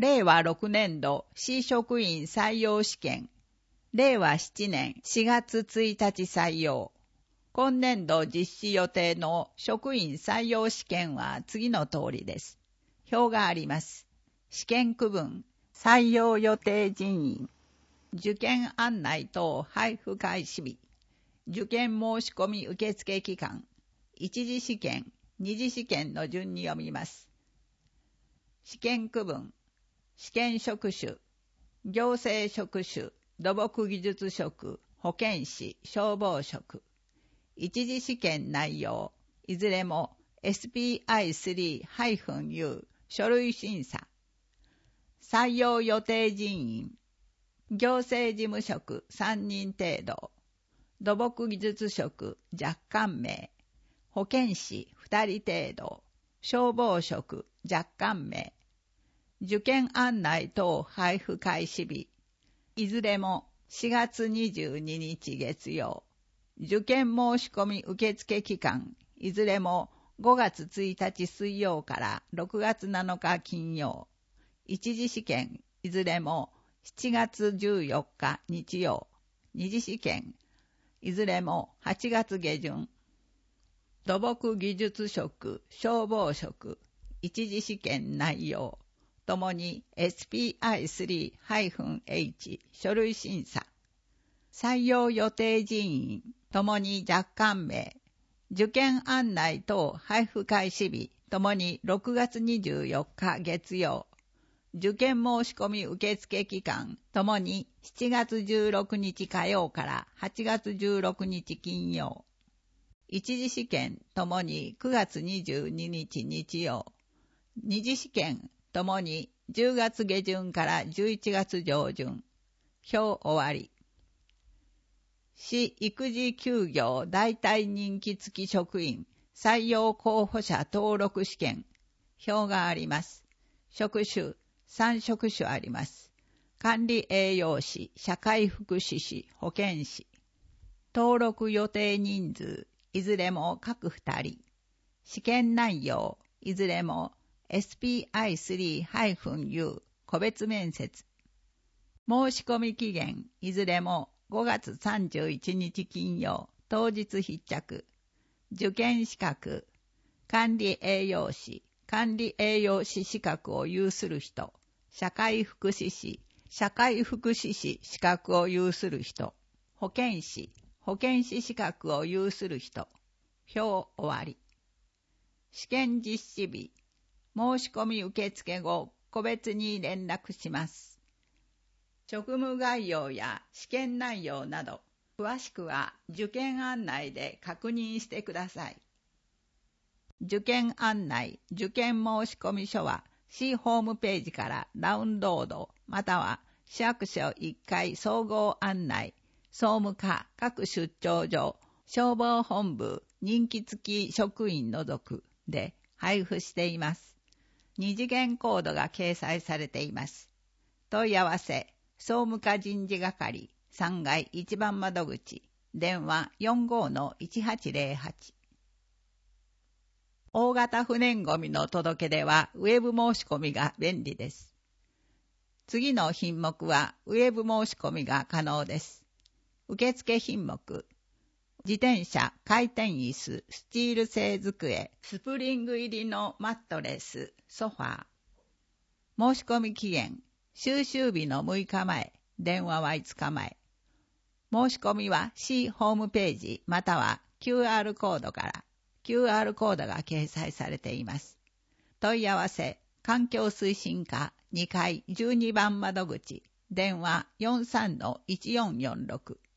令和6年度市職員採用試験、令和7年4月1日採用。今年度実施予定の職員採用試験は次の通りです。表があります。試験区分、採用予定人員、受験案内等配布開始日、受験申し込み受付期間、一次試験、二次試験の順に読みます。試験区分、試験職種、行政職種、土木技術職、保健師、消防職。一次試験内容、いずれも SPI3-U 書類審査。採用予定人員、行政事務職3人程度、土木技術職若干名、保健師2人程度、消防職若干名。受験案内等配布開始日、いずれも4月22日月曜。受験申し込み受付期間、いずれも5月1日水曜から6月7日金曜。一次試験、いずれも7月14日日曜。二次試験、いずれも8月下旬。土木技術職、消防職、一次試験内容、ともに SPI3-H 書類審査。採用予定人員、ともに若干名。受験案内等配布開始日、ともに6月24日月曜。受験申し込み受付期間、ともに7月16日火曜から8月16日金曜。一次試験、ともに9月22日日曜。二次試験、ともに10月下旬から11月上旬。表終わり。市育児休業代替任期付き職員採用候補者登録試験。表があります。職種、3職種あります。管理栄養士、社会福祉士、保健師。登録予定人数、いずれも各2人。試験内容、いずれも SPI3-U 個別面接。申し込み期限、いずれも5月31日金曜、当日必着。受験資格、管理栄養士、管理栄養士資格を有する人、社会福祉士、社会福祉士資格を有する人、保健師、保健師資格を有する人。表終わり。試験実施日、申し込み受付後、個別に連絡します。職務概要や試験内容など、詳しくは受験案内で確認してください。受験案内、受験申込書は市ホームページからダウンロード、または市役所1階総合案内、総務課各出張所、消防本部任期付き職員除くで配布しています。二次元コードが掲載されています。問い合わせ、総務課人事係3階1番窓口、電話 45-1808。大型不燃ごみの届け出はウェブ申し込みが便利です。次の品目はウェブ申し込みが可能です。受付品目、自転車、回転椅子、スチール製机、スプリング入りのマットレス、ソファー。申し込み期限、収集日の6日前、電話は5日前。申し込みは市ホームページまたは QR コードから、QR コードが掲載されています。問い合わせ、環境推進課2階12番窓口、電話 43-1446。